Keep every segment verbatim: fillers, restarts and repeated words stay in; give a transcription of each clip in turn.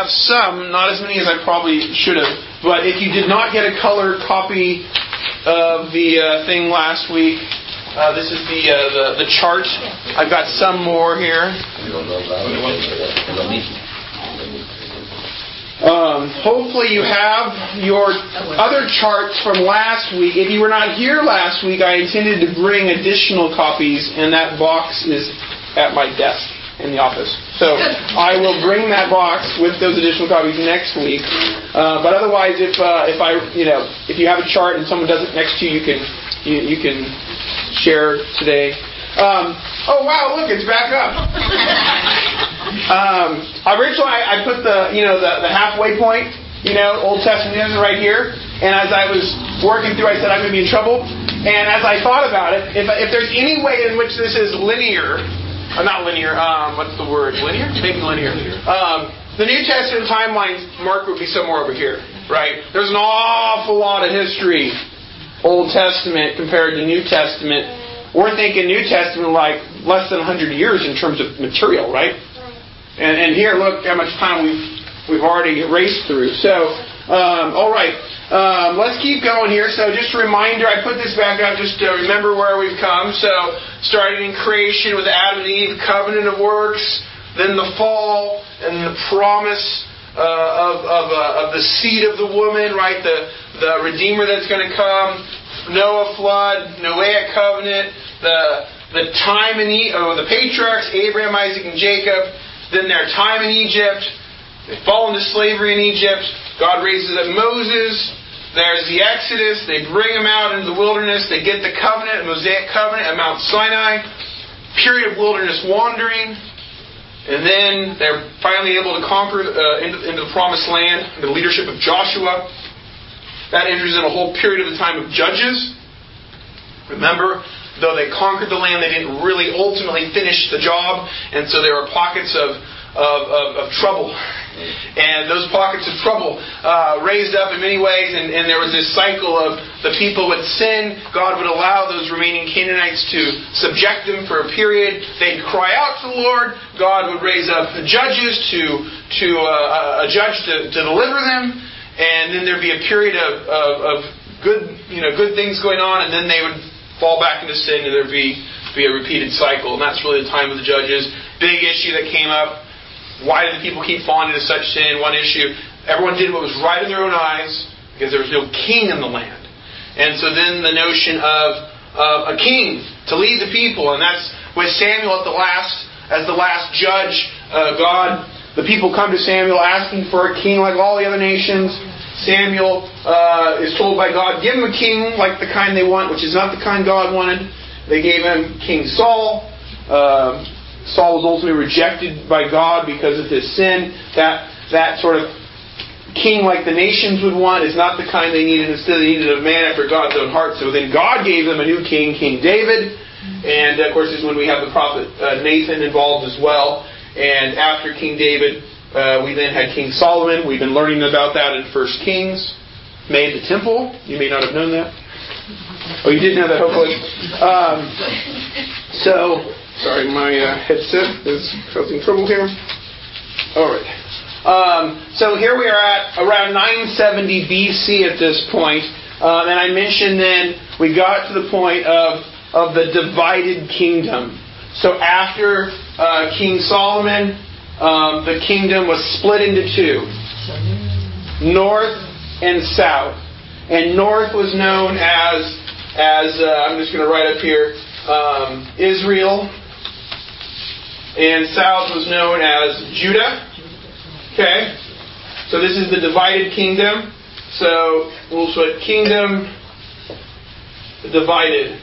have some, not as many as I probably should have. But if you did not get a color copy of the uh, thing last week, uh, this is the, uh, the the chart. I've got some more here. Um, hopefully you have your other charts from last week. If you were not here last week, I intended to bring additional copies, and that box is at my desk in the office. So I will bring that box with those additional copies next week. Uh, but otherwise, if uh, if I you know if you have a chart and someone does it next to you, you can you, you can share today. Um, oh wow! Look, it's back up. um, originally, I, I put the you know the, the halfway point, you know, Old Testament is right here. And as I was working through, I said I'm going to be in trouble. And as I thought about it, if if there's any way in which this is linear, uh, not linear, um, what's the word? Linear? Maybe linear. Um, the New Testament timeline marker would be somewhere over here, right? There's an awful lot of history, Old Testament compared to New Testament. We're thinking New Testament like less than one hundred years in terms of material, right? And, and here, look how much time we've we've already raced through. So, um, all right, um, let's keep going here. So, just a reminder, I put this back up just to remember where we've come. So, starting in creation with Adam and Eve, covenant of works, then the fall, and the promise uh, of of, uh, of the seed of the woman, right? The the Redeemer that's going to come. Noah flood, Noahic covenant, the the time in e- oh, the patriarchs Abraham, Isaac, and Jacob. Then their time in Egypt. They fall into slavery in Egypt. God raises up Moses. There's the Exodus. They bring him out into the wilderness. They get the covenant, the Mosaic covenant at Mount Sinai. Period of wilderness wandering, and then they're finally able to conquer uh, into, into the Promised Land under the leadership of Joshua. That enters in a whole period of the time of Judges. Remember, though they conquered the land, they didn't really ultimately finish the job. And so there were pockets of, of, of, of trouble. And those pockets of trouble uh, raised up in many ways. And, and there was this cycle of the people would sin. God would allow those remaining Canaanites to subject them for a period. They'd cry out to the Lord. God would raise up judges to, to uh, a judge to, to deliver them. And then there'd be a period of, of, of good, you know, good things going on, and then they would fall back into sin, and there'd be be a repeated cycle. And that's really the time of the Judges. Big issue that came up: why did the people keep falling into such sin? One issue: everyone did what was right in their own eyes because there was no king in the land. And so then the notion of, of a king to lead the people, and that's with Samuel at the last, as the last judge. Uh, God. The people come to Samuel asking for a king like all the other nations. Samuel uh, is told by God, give them a king like the kind they want, which is not the kind God wanted. They gave him King Saul. Uh, Saul was ultimately rejected by God because of his sin. That that sort of king like the nations would want is not the kind they needed. Instead, they needed a man after God's own heart. So then God gave them a new king, King David. And, of course, this is when we have the prophet uh, Nathan involved as well. And after King David, uh, we then had King Solomon. We've been learning about that in First Kings. Made the temple. You may not have known that. Oh, you did know that, hopefully. Um, so, sorry, my uh, headset is causing trouble here. All right. Um, so here we are at around nine seventy B C at this point. Uh, and I mentioned then we got to the point of, of the divided kingdom. So after uh, King Solomon, um, the kingdom was split into two. North and south. And north was known as, as uh, I'm just going to write up here, um, Israel. And south was known as Judah. Okay? So this is the divided kingdom. So we'll put kingdom divided.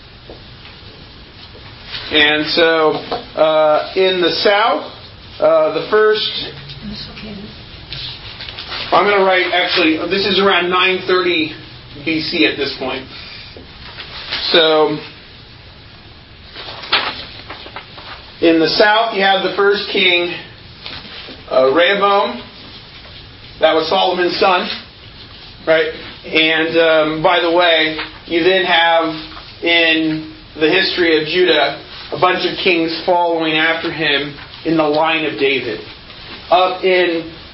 And so, uh, in the south, uh, the first, I'm going to write, actually, this is around nine thirty B C at this point. So, in the south, you have the first king, uh, Rehoboam. That was Solomon's son, right? And, um, by the way, you then have, in the history of Judah, a bunch of kings following after him in the line of David. Up in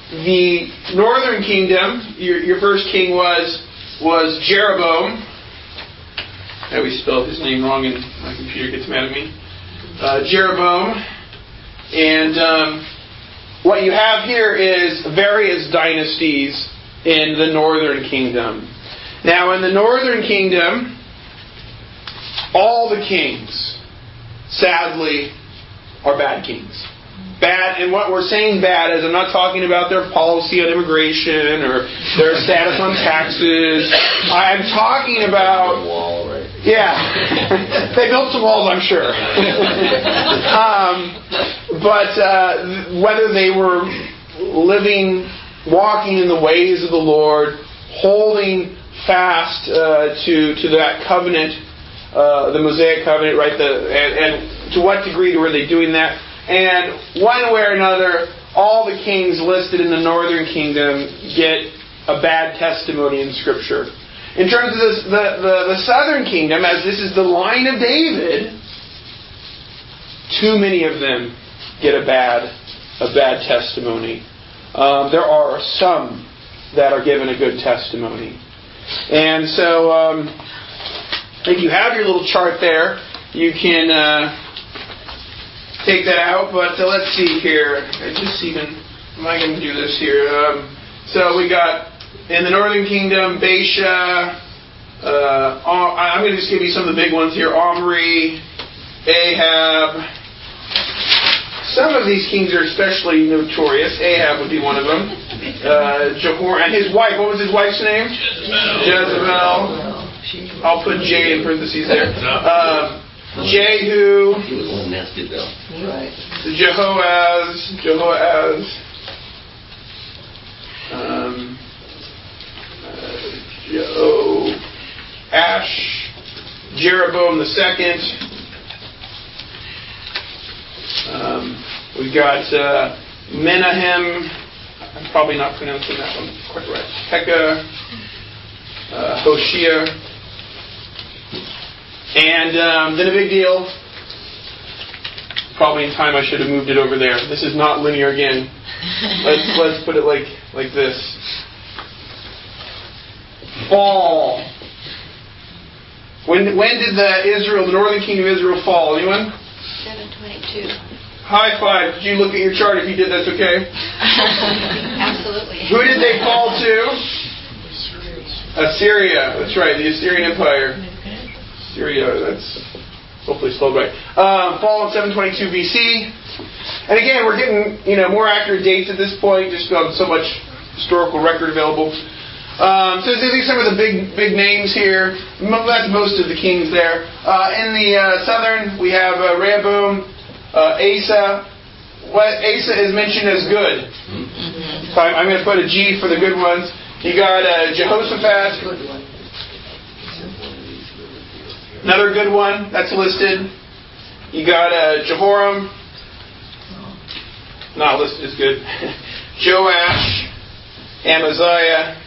the northern kingdom, your, your first king was was Jeroboam. I always spelled his name wrong and my computer gets mad at me. Uh, Jeroboam. And um, what you have here is various dynasties in the northern kingdom. Now, in the northern kingdom, all the kings, sadly, are bad kings. Bad, and what we're saying bad is I'm not talking about their policy on immigration or their status on taxes. I'm talking about... wall, right? Yeah. They built some walls, I'm sure. um, but uh, whether they were living, walking in the ways of the Lord, holding fast uh, to, to that covenant, uh, the Mosaic covenant, right? The and, and to what degree were they doing that? And one way or another, all the kings listed in the northern kingdom get a bad testimony in Scripture. In terms of this, the, the, the southern kingdom, as this is the line of David, too many of them get a bad, a bad testimony. Um, there are some that are given a good testimony. And so, um, if you have your little chart there, you can... Uh, take that out, but uh, let's see here. I just even, am I going to do this here? Um, so we got, in the northern kingdom, Baasha, uh, I'm going to just give you some of the big ones here. Omri, Ahab. Some of these kings are especially notorious. Ahab would be one of them. Uh, Jehoram, and his wife, what was his wife's name? Jezebel. Jezebel. I'll put J in parentheses there. Um, Jehu, he was one nasty though. Right. Jehoaz, Jehoaz, um, uh, Joash, Jeroboam the second. Um, we've got uh, Menahem. I'm probably not pronouncing that one quite right. Pekah, uh, Hoshea. And um, then a big deal. Probably in time I should have moved it over there. This is not linear again. Let's let's put it like like this. Fall. When when did the Israel, the northern kingdom of Israel fall? Anyone? seven twenty-two. High five. Did you look at your chart? If you did, that's okay. Absolutely. Who did they fall to? Assyria. That's right, the Assyrian Empire. Assyria, that's hopefully spelled right. Um, fall in seven twenty-two B C. And again, we're getting you know more accurate dates at this point, just because so much historical record available. Um, so these are some of the big big names here. That's most of the kings there. Uh, in the uh, southern, we have uh, Rehoboam, uh, Asa. What Asa is mentioned as good. Mm-hmm. So I'm, I'm going to put a G for the good ones. You got uh, Jehoshaphat. Good one. Another good one that's listed. You got uh, Jehoram. Not listed as good. Joash. Amaziah.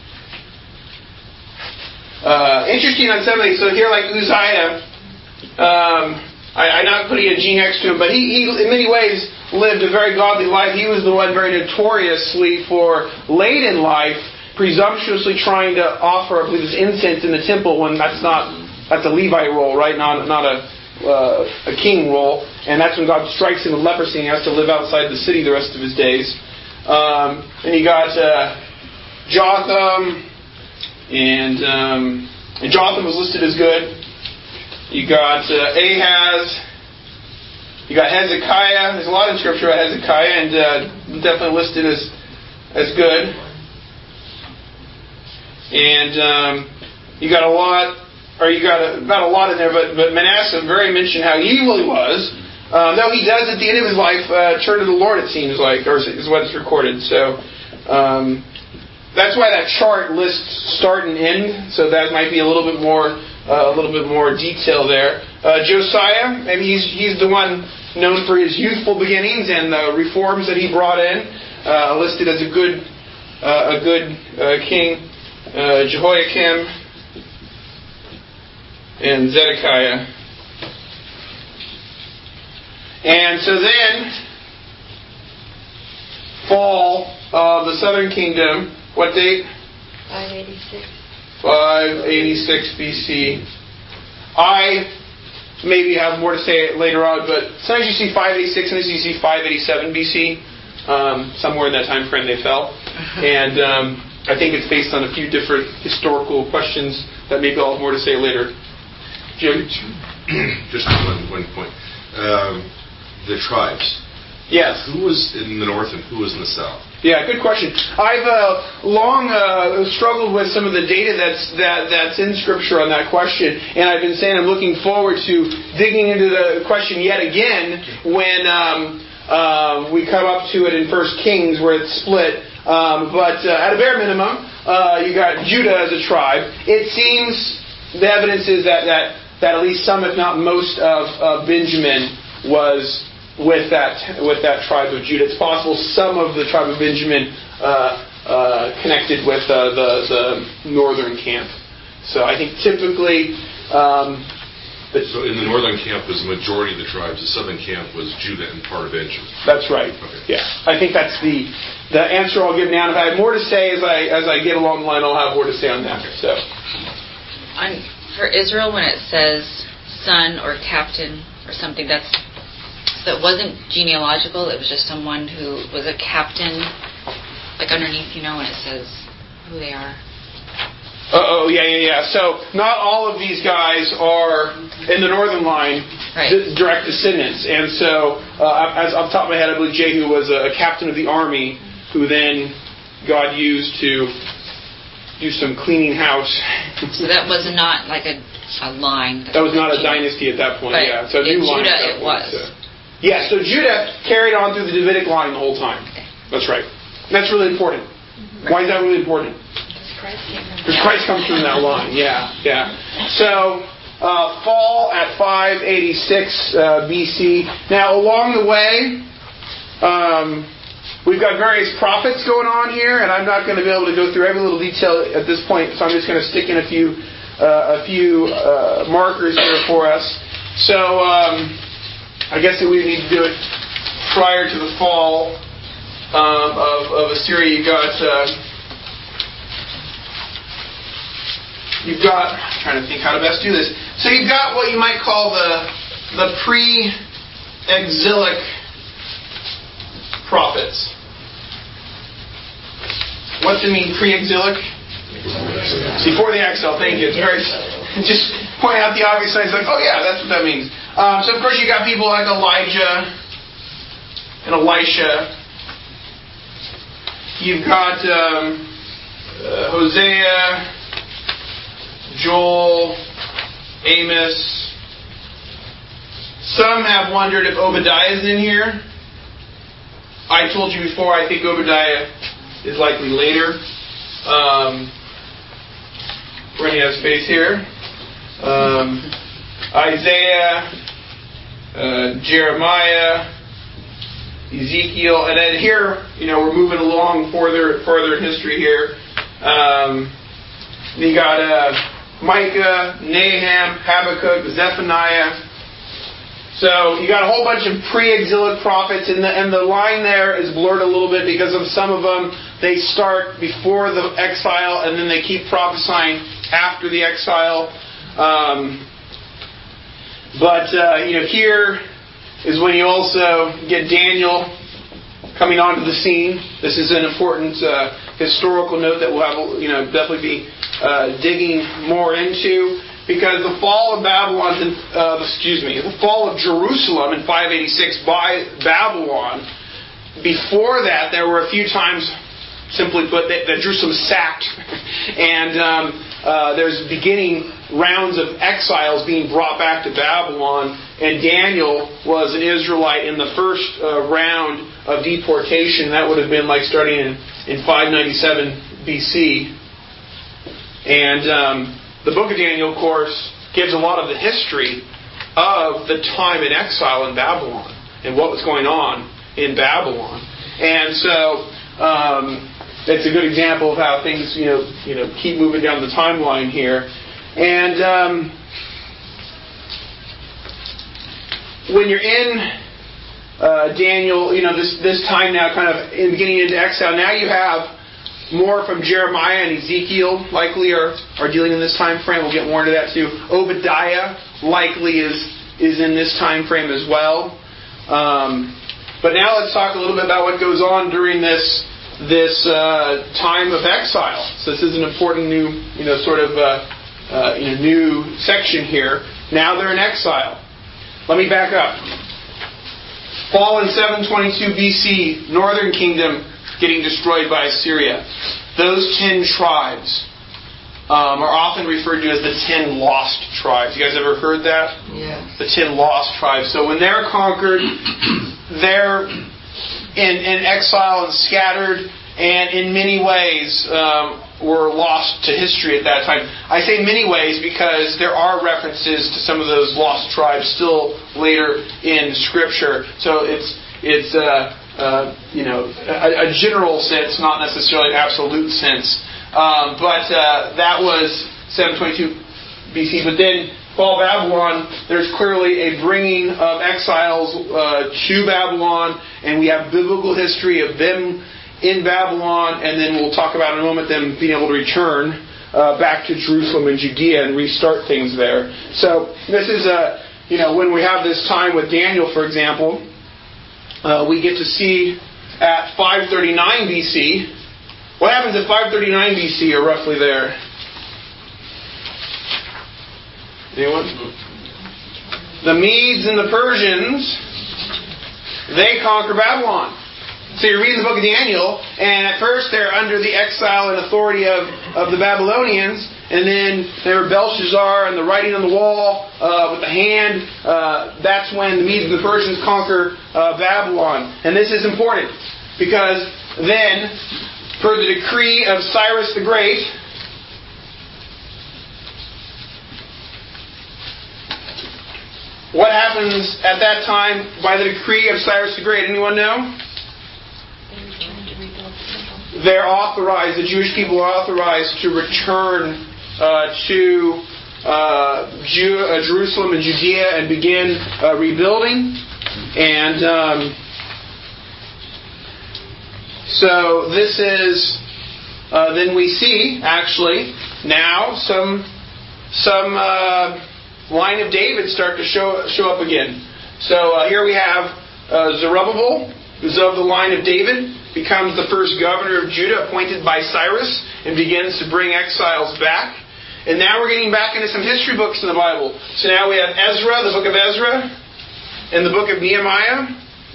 Uh, interesting on some of these. So here, like Uzziah, um, I, I'm not putting a G next to him, but he, he, in many ways, lived a very godly life. He was the one very notoriously for late in life, presumptuously trying to offer, I believe, this incense in the temple when that's not, that's a Levite role, right? Not, not a, uh, a king role. And that's when God strikes him with leprosy and he has to live outside the city the rest of his days. Um, and you got uh, Jotham. And, um, and Jotham was listed as good. You got uh, Ahaz. You got Hezekiah. There's a lot in Scripture about Hezekiah, and uh, definitely listed as as good. And um, you got a lot, or you got a, not a lot in there, but but Manasseh very mentioned how evil he was. Um, though he does at the end of his life uh, turn to the Lord, it seems like, or is what it's recorded. So. Um, That's why that chart lists start and end, so that might be a little bit more, uh, a little bit more detail there. Uh, Josiah, maybe he's he's the one known for his youthful beginnings and the reforms that he brought in, uh, listed as a good, uh, a good uh, king. Uh, Jehoiakim and Zedekiah, and so then fall of the southern kingdom. What date? five eighty-six. five eighty-six B C. I maybe have more to say later on, but sometimes you see five eighty-six, sometimes you see five eighty-seven B C. Um, somewhere in that time frame they fell. And um, I think it's based on a few different historical questions that maybe I'll have more to say later. Jim? Just one, one point. Um, the tribes. Yes. Who was in the north and who was in the south? Yeah, good question. I've uh, long uh, struggled with some of the data that's that that's in Scripture on that question, and I've been saying I'm looking forward to digging into the question yet again when um, uh, we come up to it in First Kings where it's split. Um, but uh, at a bare minimum, uh, you got Judah as a tribe. It seems the evidence is that that, that at least some, if not most, of uh, Benjamin was with that with that tribe of Judah. It's possible some of the tribe of Benjamin uh, uh, connected with uh, the the northern camp. So I think typically, um, the, so in the northern camp was the majority of the tribes. The southern camp was Judah and part of Benjamin. That's right. Okay. Yeah, I think that's the the answer I'll give now. If I have more to say as I as I get along the line, I'll have more to say on that. So, on, for Israel, when it says son or captain or something, that's So it wasn't genealogical, it was just someone who was a captain, like underneath, you know, when it says who they are. Uh oh, yeah, yeah, yeah. So not all of these guys are in the northern line right. d- direct descendants. And so, uh, as off the top of my head, I believe Jehu was a captain of the army who then God used to do some cleaning house. So that was not like a, a line. That, that was not a dynasty at that point, but yeah. So in new line Judah at that it point, was. So. Yeah, so Judah carried on through the Davidic line the whole time. Okay. That's right. And that's really important. Right. Why is that really important? Because Christ came from Because Christ comes from that line. Yeah, yeah. So, uh, fall at five eighty-six uh, B C. Now, along the way, um, we've got various prophets going on here, and I'm not going to be able to go through every little detail at this point, so I'm just going to stick in a few, uh, a few uh, markers here for us. So. Um, I guess that we need to do it prior to the fall um, of, of Assyria. You've got, uh, you've got. I'm trying to think how to best do this. So you've got what you might call the the pre-exilic prophets. What's it mean, pre-exilic? Before the exile. Thank you. It's very just point out the obvious signs. Like, oh yeah, that's what that means. Um, so of course you got people like Elijah and Elisha. You've got um, uh, Hosea, Joel, Amos. Some have wondered if Obadiah is in here. I told you before, I think Obadiah is likely later. Um, we're running out of space here. Um, Isaiah, uh, Jeremiah, Ezekiel, and then here, you know, we're moving along further, further in history here. Um, you got uh, Micah, Nahum, Habakkuk, Zephaniah. So you got a whole bunch of pre-exilic prophets, and the, and the line there is blurred a little bit because of some of them. They start before the exile, and then they keep prophesying after the exile. Um, but uh, you know, here is when you also get Daniel coming onto the scene. This is an important uh, historical note that we'll have, you know, definitely be uh, digging more into, because the fall of Babylon, uh, excuse me, the fall of Jerusalem in five eighty-six by Babylon. Before that, there were a few times, simply put, that, that Jerusalem sacked, and um, uh, there's beginning rounds of exiles being brought back to Babylon, and Daniel was an Israelite in the first uh, round of deportation. That would have been like starting in, in five ninety-seven B C. And um, the book of Daniel, of course, gives a lot of the history of the time in exile in Babylon and what was going on in Babylon. And so um, it's a good example of how things, you know, you know, keep moving down the timeline here. And um, when you're in uh, Daniel, you know, this, this time now kind of in beginning into exile. Now you have more from Jeremiah and Ezekiel likely are, are dealing in this time frame. We'll get more into that too. Obadiah likely is, is in this time frame as well. Um, but now let's talk a little bit about what goes on during this this uh, time of exile. So this is an important new, you know, sort of uh, uh, you know, new section here. Now they're in exile. Let me back up. Fall in seven twenty-two B C, northern kingdom getting destroyed by Assyria. Those ten tribes um, are often referred to as the ten lost tribes. You guys ever heard that? Yes. The ten lost tribes. So when they're conquered, they're in, in exile and scattered, and in many ways um, were lost to history at that time. I say many ways because there are references to some of those lost tribes still later in Scripture. So it's it's uh, uh, you know a, a general sense, not necessarily an absolute sense. Um, but uh, that was seven twenty-two B C. But then fall of Babylon, there's clearly a bringing of exiles uh, to Babylon, and we have biblical history of them in Babylon, and then we'll talk about in a moment them being able to return uh, back to Jerusalem and Judea and restart things there. So this is a, you know, when we have this time with Daniel, for example, uh, we get to see at five thirty-nine B C. What happens at five thirty-nine B C or roughly there? Anyone? The Medes and the Persians, they conquer Babylon. So you're reading the book of Daniel, and at first they're under the exile and authority of, of the Babylonians, and then there were Belshazzar and the writing on the wall uh, with the hand. Uh, that's when the Medes and the Persians conquer uh, Babylon. And this is important, because then, per the decree of Cyrus the Great, what happens at that time by the decree of Cyrus the Great? Anyone know? They're authorized, the Jewish people are authorized to return uh, to uh, Jew, uh, Jerusalem and Judea and begin uh, rebuilding. And um, so this is, uh, then we see, actually, now some some uh, line of David start to show show up again. So uh, here we have uh, Zerubbabel, who's of the line of David, becomes the first governor of Judah appointed by Cyrus and begins to bring exiles back. And now we're getting back into some history books in the Bible. So now we have Ezra, the book of Ezra, and the book of Nehemiah.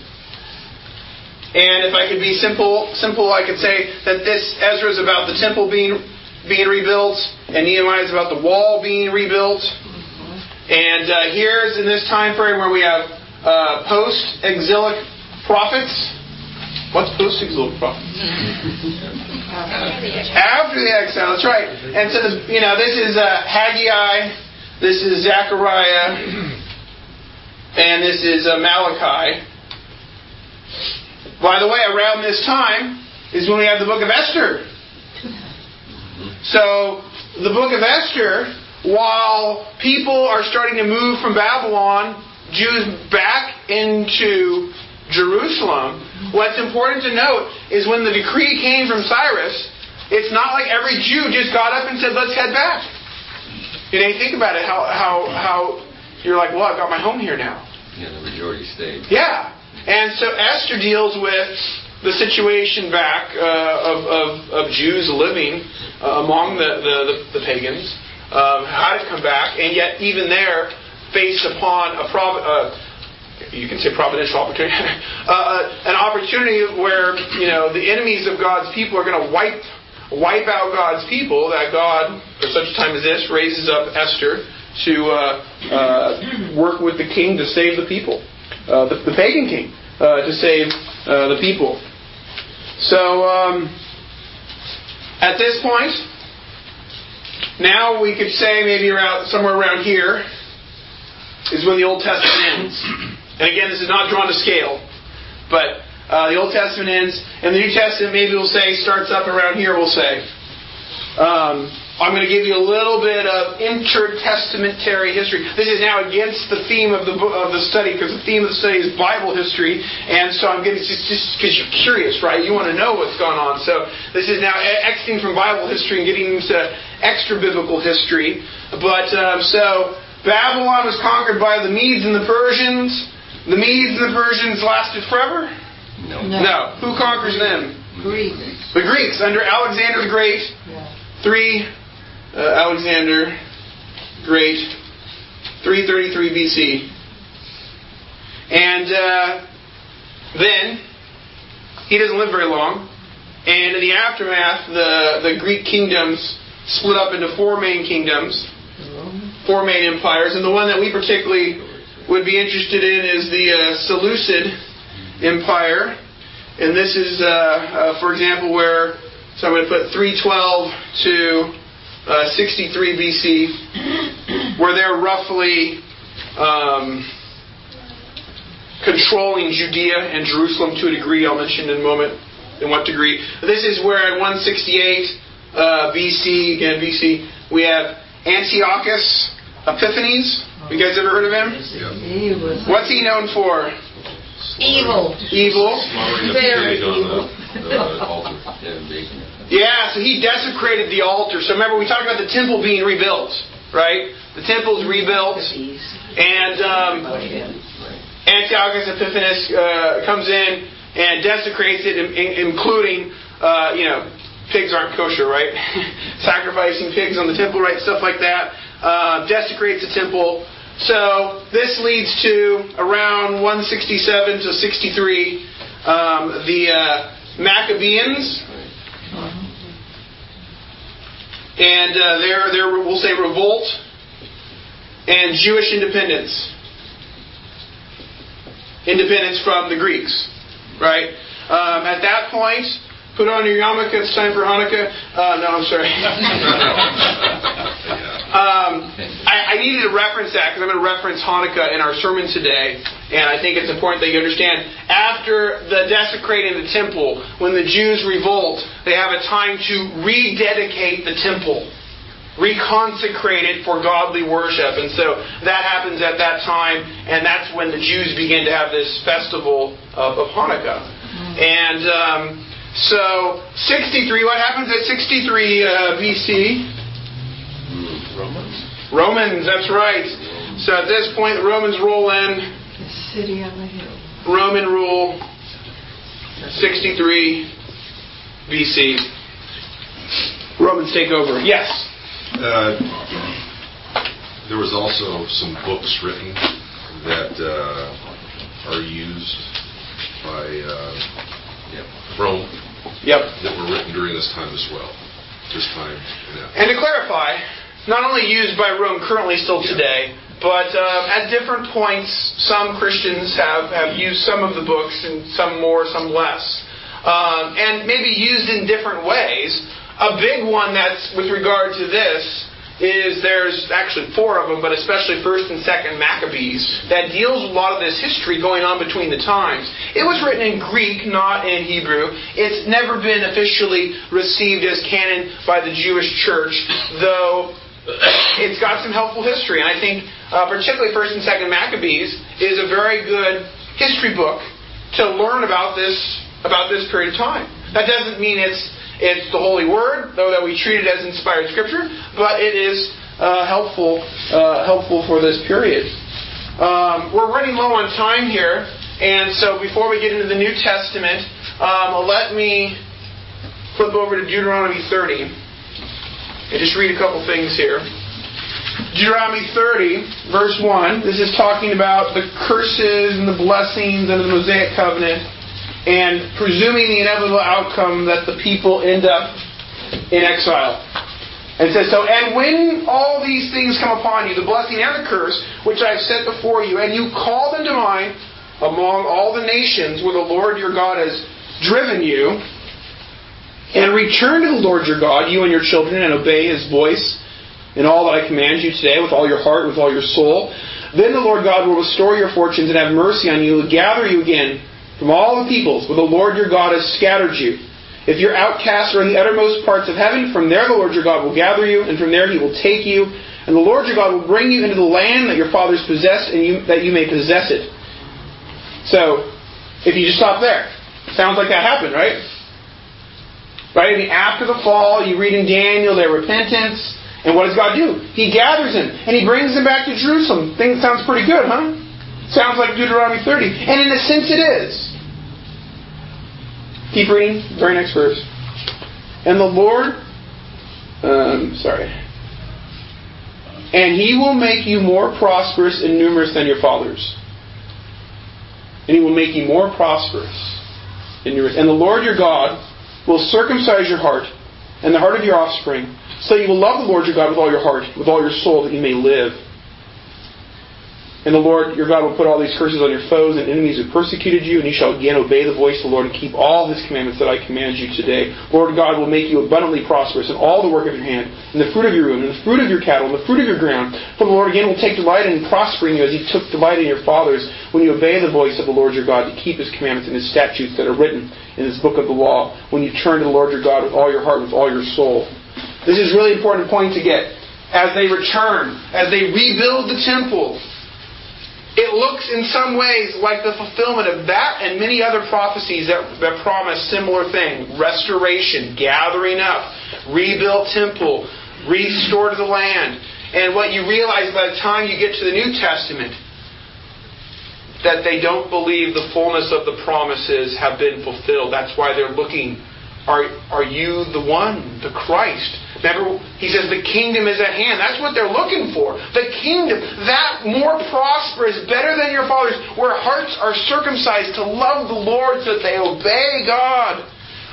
And if I could be simple, simple, I could say that this Ezra is about the temple being being rebuilt, and Nehemiah is about the wall being rebuilt. And uh, here's in this time frame where we have uh, post-exilic prophets. What's post-exilic prophets? After the exile, that's right. And so, the, you know, this is uh, Haggai, this is Zechariah, and this is uh, Malachi. By the way, around this time is when we have the book of Esther. So, the book of Esther, while people are starting to move from Babylon, Jews back into Jerusalem, what's important to note is when the decree came from Cyrus, it's not like every Jew just got up and said, let's head back. You know, you think about it, how how how you're like, well, I've got my home here now. Yeah, the majority stayed. Yeah. And so Esther deals with the situation back uh, of, of, of Jews living uh, among the, the, the, the pagans, um, how to come back, and yet even there, based upon a prov- uh, you can say providential opportunity, uh, an opportunity where, you know, the enemies of God's people are going to wipe wipe out God's people, that God, for such a time as this, raises up Esther to uh, uh, work with the king to save the people, uh, the, the pagan king, uh, to save uh, the people. So, um, at this point, now we could say maybe around somewhere around here is when the Old Testament ends. And again, this is not drawn to scale, but uh, the Old Testament ends, and the New Testament maybe we'll say starts up around here, we'll say. Um, I'm going to give you a little bit of intertestamentary history. This is now against the theme of the of the study, because the theme of the study is Bible history, and so I'm getting just just because you're curious, right? You want to know what's going on. So this is now exiting from Bible history and getting into extra biblical history. But um, so Babylon was conquered by the Medes and the Persians. The Medes and the Persians lasted forever? No. No. No. Who conquers them? Greeks. The Greeks under Alexander the Great. Yeah. Three. Uh, Alexander Great, three thirty-three B C. And uh, then, he doesn't live very long. And in the aftermath, the, the Greek kingdoms split up into four main kingdoms, four main empires. And the one that we particularly would be interested in is the uh, Seleucid Empire. And this is, uh, uh, for example, where, so I'm going to put three twelve to Uh, sixty-three B C, where they're roughly um, controlling Judea and Jerusalem to a degree. I'll mention in a moment in what degree. This is where at one sixty-eight uh, B C, again B C, we have Antiochus Epiphanes. You guys ever heard of him? He was What's he known for? evil. Evil. Slaughtering the Very pig on evil. the, the altar. Yeah, so he desecrated the altar. So remember, we talked about the temple being rebuilt, right? The temple's rebuilt, and um, Antiochus Epiphanes uh, comes in and desecrates it, including, uh, you know, pigs aren't kosher, right? Sacrificing pigs on the temple, right? Stuff like that. Uh, desecrates the temple. So this leads to around one sixty-seven to sixty-three, um, the uh, Maccabeans. And uh, their, their, we'll say, revolt and Jewish independence. Independence from the Greeks, right? Um, at that point, put on your yarmulke, it's time for Hanukkah. Uh, no, I'm sorry. um, I, I needed to reference that because I'm going to reference Hanukkah in our sermon today. And I think it's important that you understand, after the desecrating the temple, when the Jews revolt, they have a time to rededicate the temple, reconsecrate it for godly worship. And so that happens at that time, and that's when the Jews begin to have this festival of, of Hanukkah. Mm-hmm. And um, so, sixty-three, what happens at sixty-three uh, B C? Romans. Romans, that's right. So at this point, the Romans roll in. The city on the hill. Roman rule, sixty-three B C. Romans take over. Yes? Uh, there was also some books written that uh, are used by uh, Yep. Rome Yep. that were written during this time as well. This time. Yeah. And to clarify, not only used by Rome currently still today, but um, at different points, some Christians have, have used some of the books, and some more, some less. Um, and maybe used in different ways. A big one that's with regard to this is there's actually four of them, but especially First and Second Maccabees, that deals with a lot of this history going on between the times. It was written in Greek, not in Hebrew. It's never been officially received as canon by the Jewish Church, though it's got some helpful history. And I think uh, particularly First and Second Maccabees is a very good history book to learn about this about this period of time. That doesn't mean it's It's the Holy Word, though that we treat it as inspired Scripture, but it is uh, helpful uh, helpful for this period. Um, we're running low on time here, and so before we get into the New Testament, um, let me flip over to Deuteronomy thirty and just read a couple things here. Deuteronomy thirty, verse one. This is talking about the curses and the blessings under the Mosaic covenant, and presuming the inevitable outcome that the people end up in exile. And it says, so, and when all these things come upon you, the blessing and the curse, which I have set before you, and you call them to mind among all the nations where the Lord your God has driven you, and return to the Lord your God, you and your children, and obey His voice in all that I command you today, with all your heart, with all your soul, then the Lord God will restore your fortunes and have mercy on you, and gather you again from all the peoples where the Lord your God has scattered you, If your outcasts are in the uttermost parts of heaven, from there the Lord your God will gather you, and from there He will take you. And the Lord your God will bring you into the land that your fathers possessed, and you, that you may possess it. So, if you just stop there, sounds like that happened, right? Right? I mean, after the fall, you read in Daniel their repentance, and what does God do? He gathers them, and He brings them back to Jerusalem. Think sounds pretty good, huh? Sounds like Deuteronomy thirty. And in a sense it is. Keep reading. Very next verse. And the Lord, um, sorry. And He will make you more prosperous and numerous than your fathers. And He will make you more prosperous and numerous. And the Lord your God will circumcise your heart and the heart of your offspring, so you will love the Lord your God with all your heart, with all your soul, that you may live. And the Lord your God will put all these curses on your foes and enemies who persecuted you, and you shall again obey the voice of the Lord and keep all His commandments that I command you today. Lord God will make you abundantly prosperous in all the work of your hand, in the fruit of your womb, in the fruit of your cattle, in the fruit of your ground. For the Lord again will take delight in prospering you as He took delight in your fathers when you obey the voice of the Lord your God to keep His commandments and His statutes that are written in this book of the law, when you turn to the Lord your God with all your heart, with all your soul. This is a really important point to get. As they return, as they rebuild the temple, it looks in some ways like the fulfillment of that and many other prophecies that, that promise similar things. Restoration, gathering up, rebuilt temple, restore to the land. And what you realize by the time you get to the New Testament, that they don't believe the fullness of the promises have been fulfilled. That's why they're looking, are, are you the one, the Christ? Remember, He says the kingdom is at hand. That's what they're looking for. The kingdom, that more prosperous, better than your fathers, where hearts are circumcised to love the Lord so that they obey God.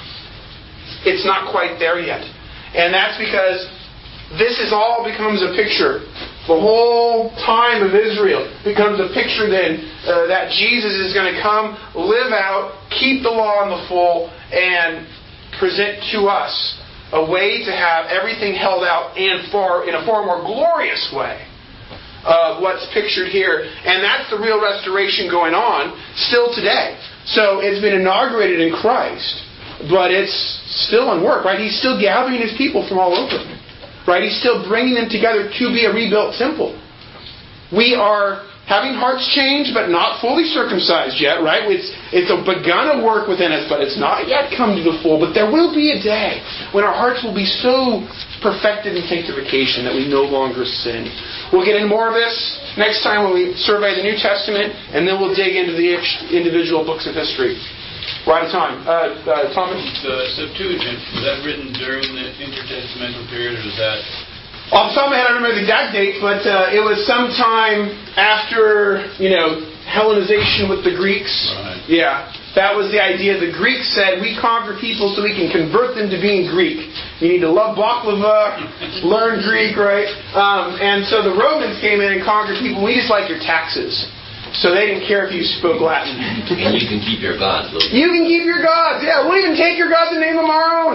It's not quite there yet. And that's because this is all becomes a picture. The whole time of Israel becomes a picture then uh, that Jesus is going to come, live out, keep the law in the full, and present to us a way to have everything held out and far in a far more glorious way of what's pictured here. And that's the real restoration going on still today. So it's been inaugurated in Christ, but it's still in work, right? He's still gathering His people from all over, right? He's still bringing them together to be a rebuilt temple. We are having hearts changed, but not fully circumcised yet, right? It's, it's a begun a work within us, but it's not yet come to the full. But there will be a day when our hearts will be so perfected in sanctification that we no longer sin. We'll get into more of this next time when we survey the New Testament, and then we'll dig into the individual books of history. We're out of time. Uh, uh, Thomas? The Septuagint, was that written during the intertestamental period, or is that... Off the top of my head, I don't remember the exact date, but uh, it was sometime after, you know, Hellenization with the Greeks. Right. Yeah. That was the idea. The Greeks said, we conquer people so we can convert them to being Greek. You need to love baklava, learn Greek, right? Um, and so the Romans came in and conquered people. We just like your taxes. So they didn't care if you spoke Latin. And you can keep your gods. You can keep your gods. Yeah, we'll even take your gods and name them our own.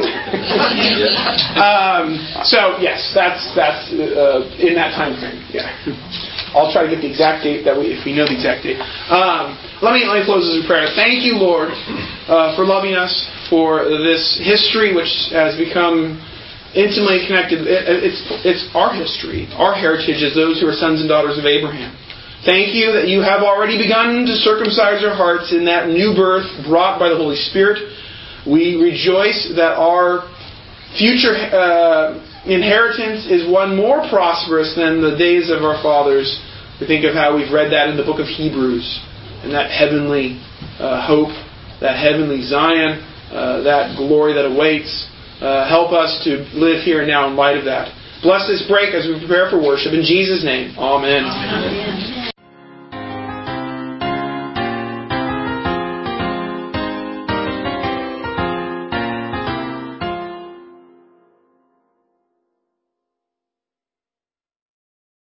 um, so yes, that's that's uh, in that time frame. Yeah, I'll try to get the exact date that we, if we know the exact date. Um, let me let me close this with prayer. Thank you, Lord, uh, for loving us, for this history which has become intimately connected. It, it's it's our history, our heritage as those who are sons and daughters of Abraham. Thank you that you have already begun to circumcise our hearts in that new birth brought by the Holy Spirit. We rejoice that our future uh, inheritance is one more prosperous than the days of our fathers. We think of how we've read that in the book of Hebrews, and that heavenly uh, hope, that heavenly Zion, uh, that glory that awaits. Uh, help us to live here and now in light of that. Bless this break as we prepare for worship. In Jesus' name, amen. Amen.